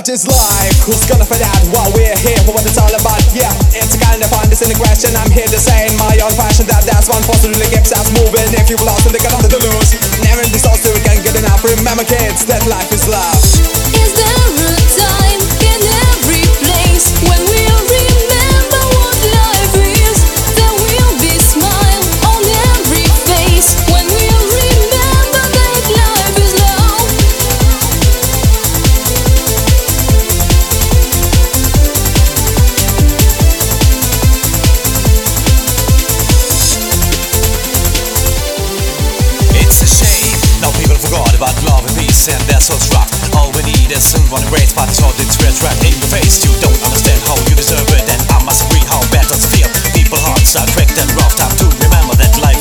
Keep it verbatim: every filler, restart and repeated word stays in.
What is life? Who's gonna find out while we're here for what it's all about? Yeah, it's a kind of fun, this in the question. I'm here to say in my own fashion that that's one force to really keeps us moving. If you lost, then they got nothing to lose. Never be so still, we can't get enough. Remember kids, that life is love. Is there a time in every place when we'll remember what life is? There will be smile on every face when we'll remember that life is love. It's a shame, now people forgot about love and peace, and that's what's rough. All we need is someone to raise, but it's all it's right in your face. You don't understand how you deserve it, and I must agree how bad does it feel. People hearts are cracked and rough. Time to remember that life